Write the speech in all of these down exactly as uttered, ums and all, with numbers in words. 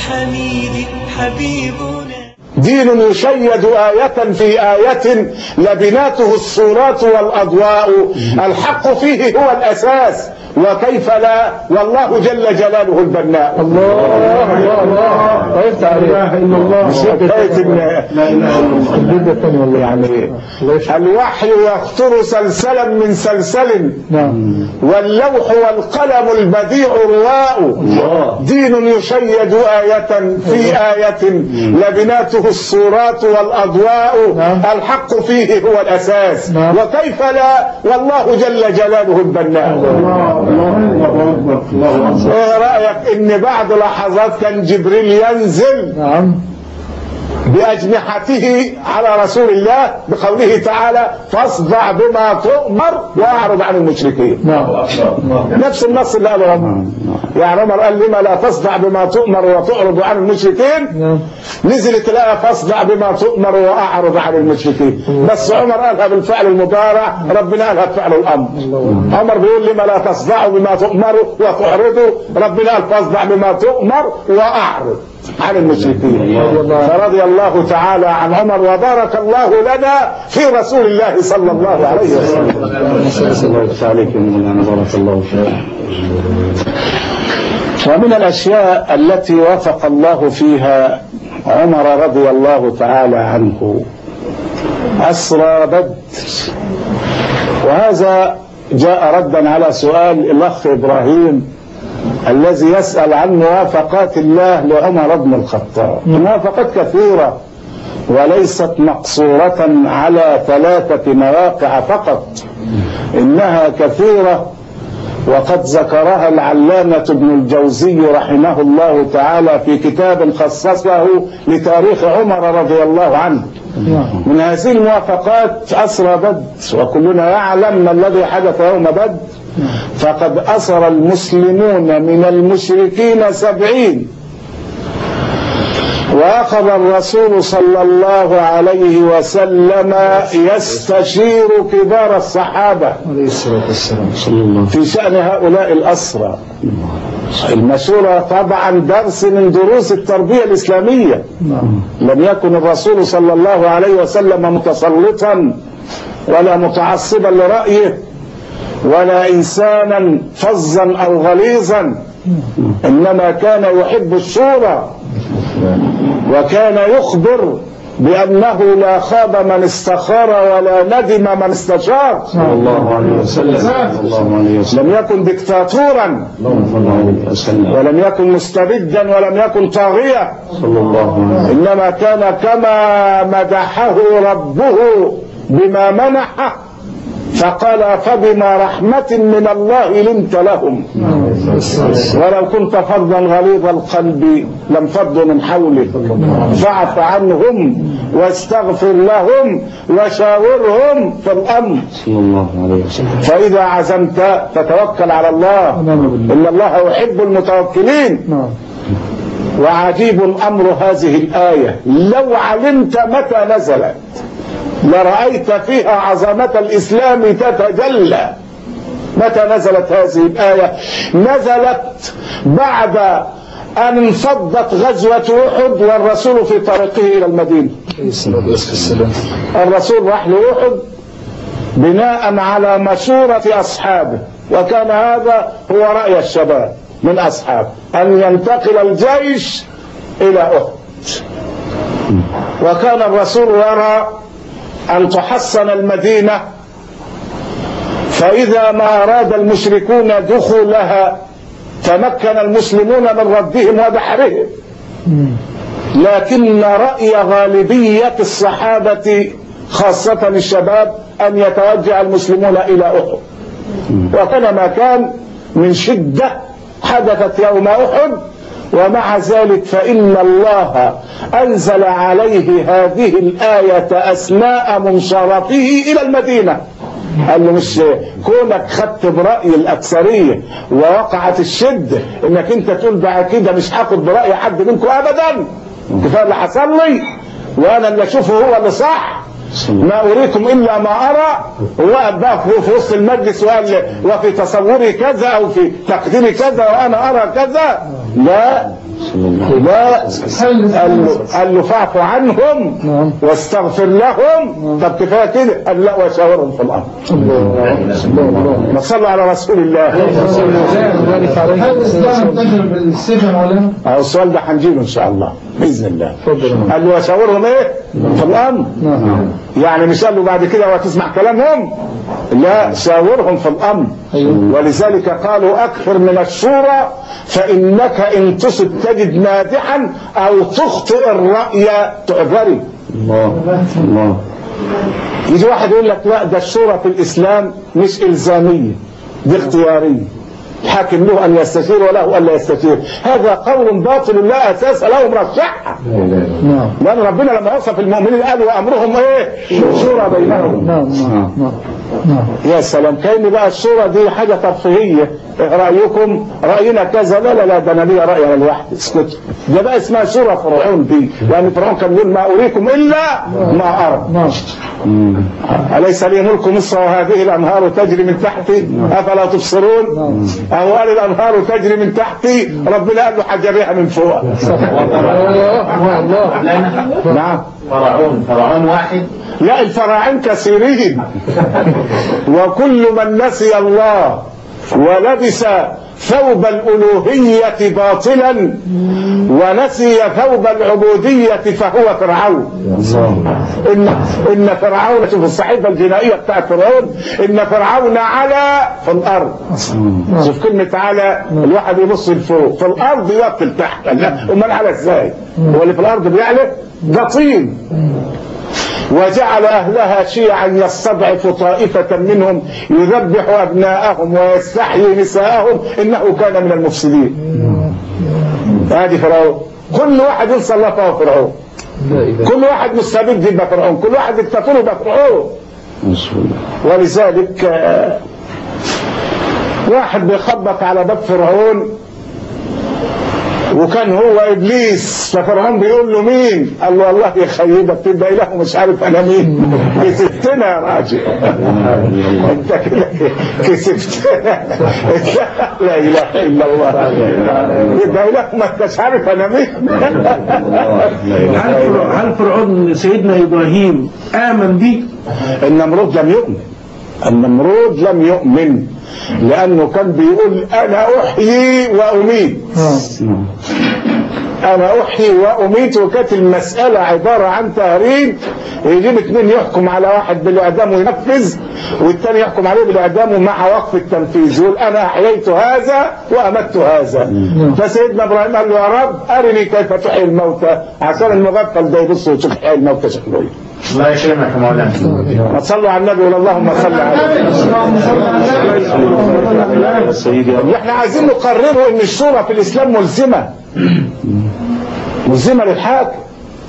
الحميد حبيبنا. دين يشيد آية في آية لبناته الصورات والأضواء، الحق فيه هو الأساس وكيف لا، والله جل جلاله البناء. الله الله الله طيبت عليه. لا اله الا الله. مش حكايه لا اله الا الله. يعني الوحي يخطر سلسلا من سلسل، نعم، واللوح والقلم البديع رواء. دين يشيد آية في آية لبناته الصورات والأضواء، الحق فيه هو الأساس وكيف لا، والله جل جلاله البناء. ايه رأيك ان بعد لحظات كان جبريل ينزل نعم بأجنحته على رسول الله بقوله تعالى فاصدع بما تؤمر واعرض عن المشركين. نعم نفس النص اللي قاله عمر. يعني عمر قال لما لا تصدع بما تؤمر وتعرض عن المشركين، نزلت الآية فاصدع بما تؤمر واعرض عن المشركين، بس عمر قالها بالفعل المضارع، ربنا قالها بفعل الامر. عمر بيقول لما لا تصدعوا بما تؤمروا وتعرضوا، ربنا قال فاصدع بما تؤمر واعرض عن المشركين. فرضي الله تعالى عن عمر وبارك الله لنا في رسول الله صلى الله عليه وسلم. بارك الله فيك. ومن الأشياء التي وافق الله فيها عمر رضي الله تعالى عنه أسرى بدر، وهذا جاء ردا على سؤال الأخ إبراهيم الذي يسأل عن موافقات الله لعمر بن الخطاب. موافقات كثيرة وليست مقصورة على ثلاثة مواقع فقط، إنها كثيرة، وقد ذكرها العلامة ابن الجوزي رحمه الله تعالى في كتاب خصصه لتاريخ عمر رضي الله عنه. من هذه الموافقات أسرى بدر، وكلنا يعلم ما الذي حدث يوم بدر، فقد أسر المسلمون من المشركين سبعين، وأخذ الرسول صلى الله عليه وسلم يستشير كبار الصحابة في شأن هؤلاء الأسرى. المشورة طبعا درس من دروس التربية الإسلامية. لم يكن الرسول صلى الله عليه وسلم متسلطا ولا متعصبا لرأيه ولا إنسانا فظا أو غليظا، إنما كان يحب الشورى، وكان يخبر بأنه لا خاب من استخار ولا ندم من استشار صلى الله عليه وسلم. لم يكن دكتاتورا ولم يكن مستبدا ولم يكن طاغيا، إنما كان كما مدحه ربه بما منحه، فقال فبما رحمة من الله لنت لهم ولو كنت فظا غليظ القلب لم فضوا من حولك فاعف عنهم واستغفر لهم وشاورهم في الأمر. فإذا عزمت فتوكل على الله، إن الله يحب المتوكلين. وعجيب أمر هذه الآية، لو علمت متى نزلت لرأيت فيها عظمة الإسلام تتجلى. متى نزلت هذه الآية؟ نزلت بعد أن انفضت غزوة أحد والرسول في طريقه إلى المدينة. الرسول راح لأحد بناء على مشورة أصحابه، وكان هذا هو رأي الشباب من أصحابه أن ينتقل الجيش إلى أحد، وكان الرسول يرى أن تحصن المدينة، فإذا ما أراد المشركون دخولها تمكن المسلمون من ردهم ودحرهم. لكن رأي غالبية الصحابة خاصة الشباب أن يتوجه المسلمون إلى أحد، وكان ما كان من شدة حدثت يوم أحد، ومع ذلك فإن الله أنزل عليه هذه الآية أثناء منصرفه إلى المدينة. قال له مش كونك خدت برأي الأكثرية ووقعت الشدة إنك أنت تقول بعد كده مش هاخد برأي حد منكم أبدا، كفاية اللي حصل لي وأنا اللي أشوفه هو اللي صح، ما أريكم إلا ما أرى. ووقف بقى في وسط المجلس وقال وفي تصوري كذا أو في تقديري كذا وأنا أرى كذا. لا لا، قال له, قال له فاعف عنهم واستغفر لهم. طب كفايه كده؟ قال لا وشاورهم في الامر. ما صلوا على رسول الله. هل الاسلام تجري بالسجن ولا؟ اهو السؤال ده هنجيله ان شاء الله باذن الله. قال له وشاورهم ايه في الامر؟ يعني مش قال له بعد كده وتسمع كلامهم؟ لا، شاورهم في الامر. ولذلك قالوا اكثر من الشورى فانك ان تصب تجد مادحا او تخطئ الراي تعذري. الله الله. يجي واحد يقول لك لا ده الشورى في الاسلام مش الزاميه، دي اختياريه، الحاكم له ان يستشير وله ان لا يستشير. هذا قول باطل لا اساس له مرشحه. لان ربنا لما وصف المؤمنين قال وامرهم ايه؟ شورى بينهم. يا سلام، كأن بقى الشورى دي حاجه ترفيهيه. ايه رايكم؟ راينا كذا. لا لا لا، ده انا ليا راي انا لوحدي، اسكتوا. ده بقى اسمها شورى فرعون دي، لان فرعون كان يقول ما اريكم الا ما ارى. اليس لي ملك مصر وهذه الانهار تجري من تحتي افلا تبصرون؟ او قال الانهار تجري من تحتي، ربنا قال له حجريها من فوق. نعم. فرعون فرعون واحد؟ لا، الفراعين كثيرين. وكل من نسي الله ولبس ثوب الألوهية باطلا ونسي ثوب العبودية فهو فرعون. إن إن فرعون، شوف الصحيفة الجنائية بتاعت فرعون، إن فرعون علا في الأرض. شوف كلمة علا، الواحد يبص لفوق، في الأرض يقتل تحت. أمال على إزاي؟ هو اللي في الأرض بيعلى؟ ده طين. وجعل أهلها شيعا يستضعف طائفة منهم يذبح أبناءهم ويستحيي نساءهم إنه كان من المفسدين. هذه فرعون. كل واحد ينسى الله فهو فرعون. كل واحد مستبد يبقى فرعون، كل واحد دكتاتور يبقى فرعون. ولذلك واحد بيخبط على باب فرعون وكان هو ابليس، ففرعون بيقول له مين؟ قال له والله يخيبك تبقى اله مش عارف انا مين. كسبتنا يا راجل. انت كده كسبتنا. لا اله الا الله. يبقى اله ما انتش عارف انا مين. هل فرعون سيدنا ابراهيم امن بيه؟ النمرود لم يؤمن. النمرود لم يؤمن لأنه كان بيقول أنا أحيي وأميت. أنا أحيي وأميت، وكانت المسألة عبارة عن تهريج. يجيب اثنين يحكم على واحد بالإعدام وينفذ، والثاني يحكم عليه بالإعدام ومع وقف التنفيذ، يقول أنا أحييت هذا وأمت هذا. فسيدنا إبراهيم قال له يا رب أرني كيف تحيي الموتى، عشان المغفل ده يبص ويشوف يحيي الموتى شكله إيه. الله يكرمك يا مولانا. ما تصلوا على النبي ولا اللهم صل على النبي. احنا عايزين نقرره ان الشورى في الاسلام ملزمه ملزمه للحاكم.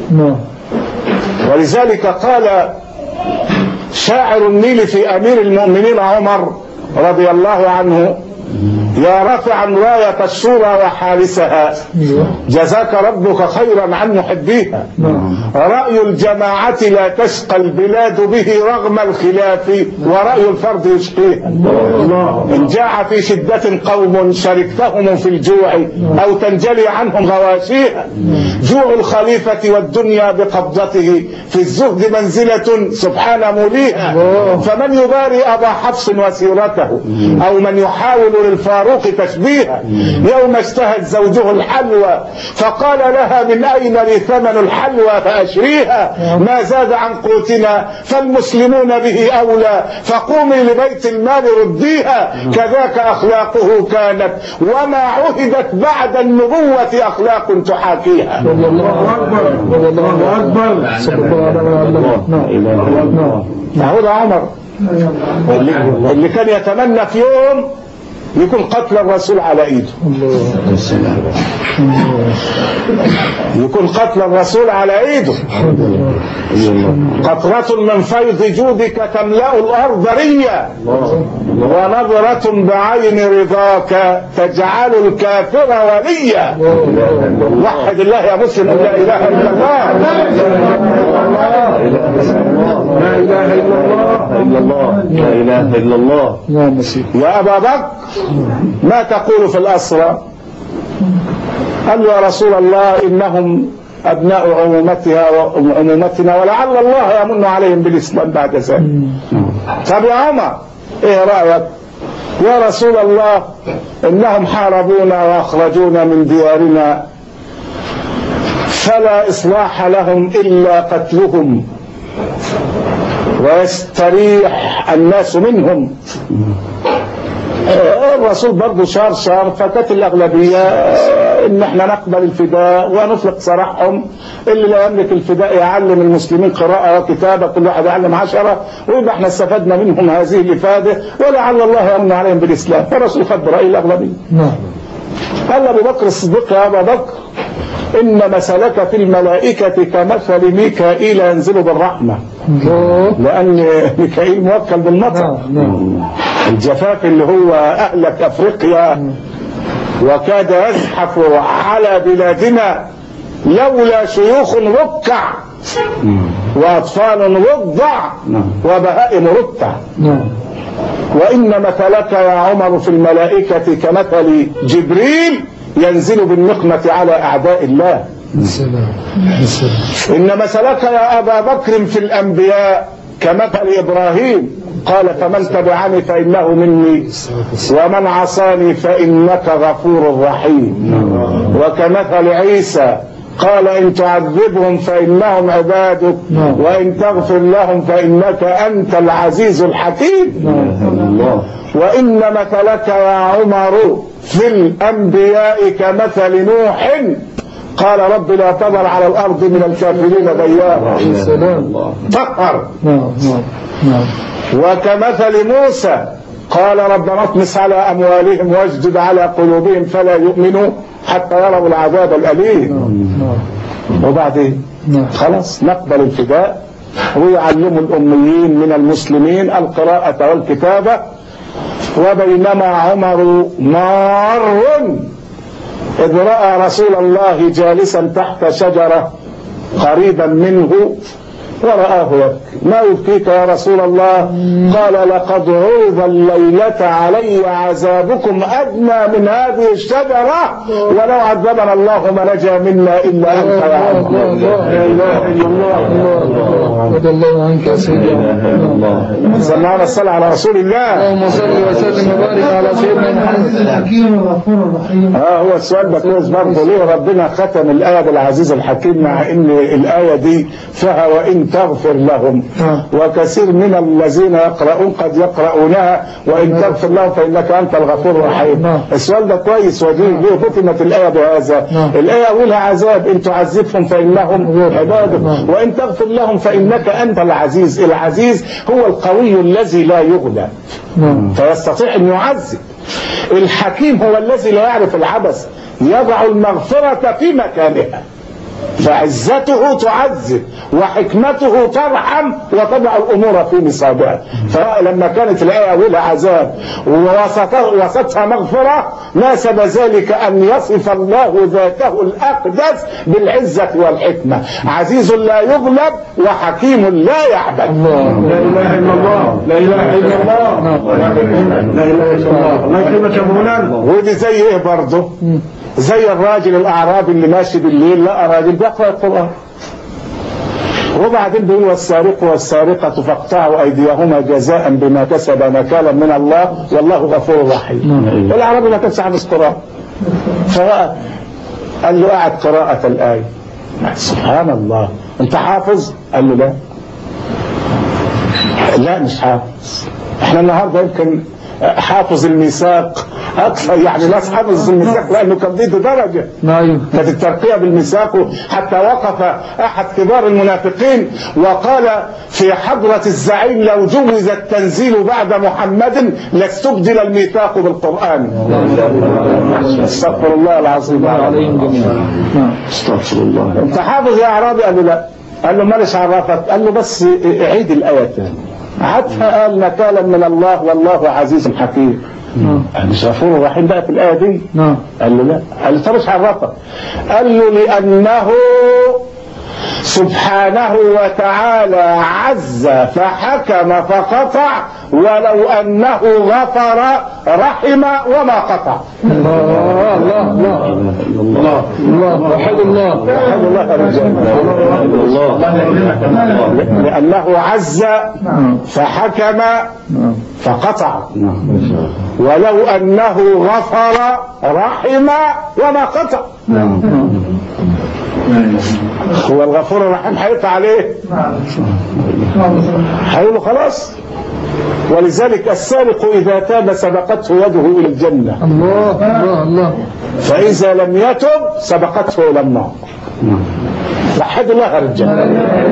ولذلك قال شاعر النيل في امير المؤمنين عمر رضي الله عنه يا رافعا راية الشورى وحارسها جزاك ربك خيرا عن محبيها. رأي الجماعة لا تشقى البلاد به رغم الخلاف ورأي الفرد يشقيها. إن جاع في شدة قوم شركتهم في الجوع أو تنجلي عنهم غواشيها. جوع الخليفة والدنيا بقبضته في الزهد منزلة سبحان موليها. فمن يباري أبا حفص وسيرته أو من يحاول للفاروق تشبيها. يوم اشتهت زوجه الحلوى فقال لها من أين لي ثمن الحلوى فأشريها. ما زاد عن قوتنا فالمسلمون به أولى فقومي لبيت المال رديها. كذاك أخلاقه كانت وما عهدت بعد النبوة أخلاق تحاكيها. الله أكبر الله أكبر. هذا عمر اللي كان يتمنى في يوم يكون قتل الرسول على ايده، يكون قتل الرسول على ايده. قطرة من فيض جودك تملأ الارض ريا، ونظرة بعين رضاك تجعل الكافر وليا. وحد الله يا مسلم، لا اله الا الله، لا اله الا الله، لا اله الا الله. يا ابا بكر ما تقول في الاسرى؟ قال له يا رسول الله إنهم أبناء عمومتها وعمومتنا ولعل الله يمن عليهم بالإسلام بعد ذلك. طب يا عمر إيه رأيك؟ يا رسول الله إنهم حاربونا وأخرجونا من ديارنا، فلا إصلاح لهم إلا قتلهم ويستريح الناس منهم. الرسول برضه شار شار، فكانت الأغلبية إن احنا نقبل الفداء ونطلق سراحهم. اللي لا يملك الفداء يعلم المسلمين قراءة وكتابة، كل واحد يعلم عشرة، ويبقى احنا استفدنا منهم هذه الإفادة، ولعل الله يمن عليهم بالإسلام. فالرسول خد برأي الأغلبية. قال أبو بكر الصديق يا أبا بكر إن مثلك في الملائكة كمثل ميكائيل ينزل بالرحمة، لأن ميكائيل موكل بالمطر. الجفاف اللي هو أهلك أفريقيا وكاد يزحف على بلادنا لولا شيوخ ركع وأطفال رضع وبهائم رتع. وإن مثلك يا عمر في الملائكة كمثل جبريل ينزل بالنقمة على أعداء الله. إن مثلك يا أبا بكر في الأنبياء كمثل إبراهيم قال فمن تبعني فإنه مني ومن عصاني فإنك غفور رحيم. وكمثل عيسى قال إن تعذبهم فإنهم عبادك وإن تغفر لهم فإنك أنت العزيز الحكيم. وإن مثلك يا عمر في الأنبياء كمثل نوح قال رب لا تذر على الأرض من الكافرين ديارا طهر. وكمثل موسى قال ربنا اطمس على أموالهم واجدد على قلوبهم فلا يؤمنوا حتى يروا العذاب الأليم. وبعدين خلاص نقبل الفداء ويعلموا الأميين من المسلمين القراءة والكتابة. وبينما عمر مار إذ رأى رسول الله جالسا تحت شجرة قريبا منه ورآه يبكي. ما يبكيك يا رسول الله؟ قال لقد عوض الليلة علي عذابكم أدنى من هذه الشجرة، ولو عذبنا الله ما نجا منا إلا أنت يا عبد الله. لا إله إلا الله. رضي الله عنك يا سيدنا. سمعنا الصلاة على رسول الله. اللهم صل وسلم وبارك على سيدنا محمد. الحكيم الغفور الرحيم. اه هو السؤال ده كويس برضه. ليه ربنا ختم الآية بالعزيز الحكيم مع إن الآية دي فيها وإن تغفر لهم؟ وكثير من الذين يقرؤون قد يقرؤونها وإن تغفر لهم فإنك أنت الغفور الرحيم. السؤال ده كويس. وليه ختمت الآية بهذا؟ الآية أولها عذاب، إن تعذبهم فإنهم عبادك وإن تغفر لهم فإنك أنت العزيز. العزيز هو القوي الذي لا يغلب فيستطيع أن يعذب. الحكيم هو الذي لا يعرف العبث، يضع المغفرة في مكانها، فعزته تعذب وحكمته ترحم وتضع الأمور في نصابها. فلما كانت الآية أولها عذاب ووسطها مغفرة ناسب ذلك أن يصف الله ذاته الأقدس بالعزة والحكمة. عزيز لا يغلب وحكيم لا يعبد. لا إله إلا الله. لا إله إلا الله. لا إله إلا الله. الله يكرمك يا مولانا. ودي زي إيه برضه؟ زي الراجل الأعرابي اللي ماشي بالليل لقى راجل بيقرأ القرآن وبعدين بيقول والسارق والسارقة فاقطعوا أيديهما جزاء بما كسب نكالا من الله والله غفور رحيم. الأعرابي ما كانش حافظ قرآن فقال له قاعد قراءة الآية. سبحان الله، أنت حافظ؟ قال له لا لا مش حافظ. احنا النهارده يمكن حافظ الميثاق اكثر يعني ناس حفظ الميثاق لانه كان بيدي درجه. ايوه كانت الترقيه بالميثاق، حتى وقف احد كبار المنافقين وقال في حضره الزعيم لو جوز التنزيل بعد محمد لاستبدل الميثاق بالقران. استغفر الله العظيم عليهم جميعا. استغفر الله. انت حافظ يا اعرابي؟ قال له لا. قال له مالش عرفك؟ قال له بس عيد الايه تاني. عدها قال نكالا من الله والله عزيز حكيم. مش غفور رحيم بقى في الايه دي؟ قال له لا. قال له طب مش عرفك؟ قال له لانه سبحانه وتعالى عز فحكم فقطع ولو انه غفر رحم وما قطع. الله الله الله الله الله وحد الله وحد الله يا رجال. لانه عز فحكم فقطع ولو انه غفر رحم وما قطع. هو الغفور الرحيم هيقطع عليه؟ هيقول له خلاص. ولذلك السارق اذا تاب سبقته يده الى الجنه. الله الله الله. فاذا لم يتب سبقته الى النار. وحد الله يا رجال. لا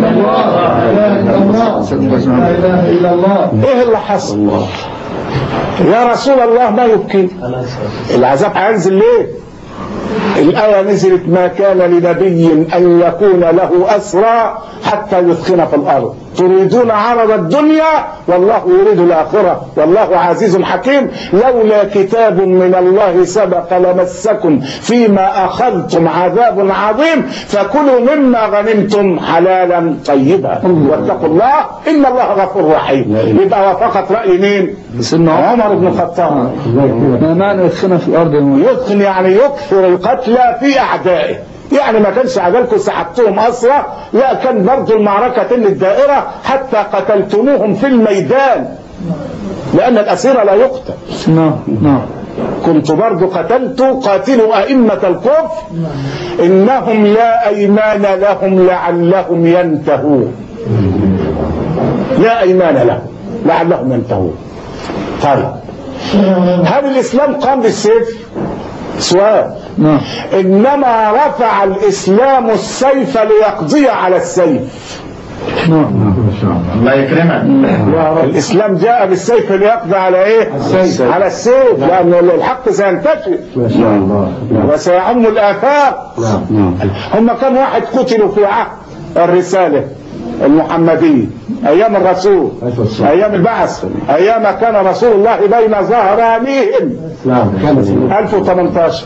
اله الا الله. ايه اللي حصل؟ يا رسول الله ما يبكي؟ العذاب هينزل ليه؟ الآية نزلت ما كان لنبي أن يكون له أسرى حتى يثخن في الأرض تريدون عرض الدنيا والله يريد الآخرة والله عزيز حكيم لولا كتاب من الله سبق لمسكم فيما أخذتم عذاب عظيم فكلوا مما غنمتم حلالا طيبا واتقوا الله إن الله غفور رحيم. يبقى وفقط رأي مين؟ سيدنا عمر بن الخطاب. ما معنى يدخلنا في الأرض؟ يدخل يعني يكثر القتلى في أعدائه. يعني ما كانش عدالكم سحبتهم أسرى، لا كان برضو المعركة الدائرة حتى قتلتموهم في الميدان لأن الأسير لا يقتل. نعم نعم. كنت برضو قتلت قاتلوا أئمة الكفر إنهم لا أيمان لهم لعلهم ينتهون. لا أيمان لهم لعلهم ينتهون. طيب هل الإسلام قام بالسيف؟ سؤال. نعم. إنما رفع الإسلام السيف ليقضي على السيف. نعم. الله يكرمك. الإسلام جاء بالسيف ليقضي على إيه؟ السيف. على السيف لأن الحق سينتشر وسيعم الآفاق. هم كم واحد قتلوا في عهد الرسالة المحمدية أيام الرسول أيام البعث أيام كان رسول الله بين ظهرانيهم ألف وثمانية عشر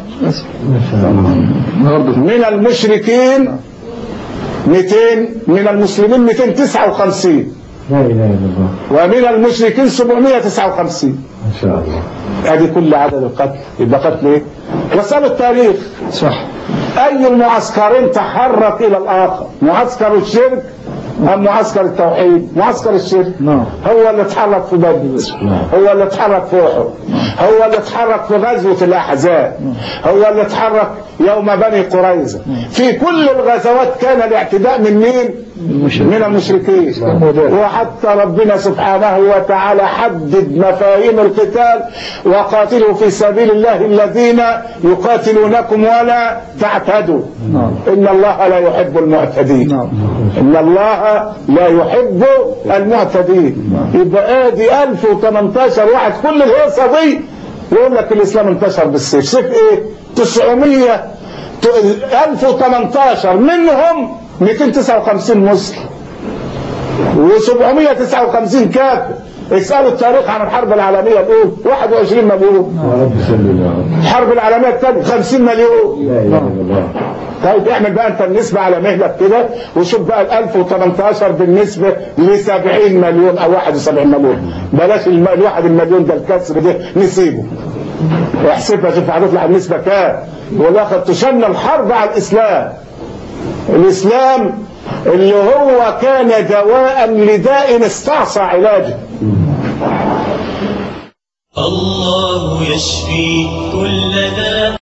من المشركين مئتين من المسلمين مئتين وتسعة وخمسين لا اله الا الله ومن المشركين سبعمئة وتسعة وخمسين ما شاء الله. هذه كل عدد القتل. يبقى قتل ايه؟ وسألوا التاريخ صح. أي المعسكرين تحرك إلى الآخر؟ معسكر الشرك أم معسكر التوحيد؟ معسكر الشرك. نعم. هو اللي اتحرك في بدر، هو اللي اتحرك في أحد، هو اللي اتحرك في غزوة الأحزاب، هو اللي اتحرك يوم بني قريظة. في كل الغزوات كان الاعتداء من مين؟ من المشركين. وحتى ربنا سبحانه وتعالى حدد مفاهيم القتال وقاتلوا في سبيل الله الذين يقاتلونكم ولا تعتدوا إن الله لا يحب المعتدين. إن الله لا يحب المعتدين. يبقى ادي ألف وثمانية عشر واحد كل الهيصة دي يقول لك الإسلام انتشر بالسيف. سيف ايه؟ تسعمئة ألف وثمانية عشر منهم مئتين وتسعة وخمسين مسلم وسبعمئة وتسعة وخمسين كافر. اسألوا التاريخ عن الحرب العالمية الأولى واحد وعشرين مليون. الحرب العالمية الثانية خمسين مليون. طيب اعمل بقى انت النسبة على مهلك كده وشوف بقى ال ألف وثمانية عشر بالنسبة ل سبعين مليون او واحد وسبعين مليون. بلاش الواحد المليون ده الكسر ده نسيبه. احسبها شوف هتطلع النسبة كام. ولقد تشن الحرب على الإسلام. الإسلام اللي هو كان دواء لداء استعصى علاجه. الله يشفي كل داء.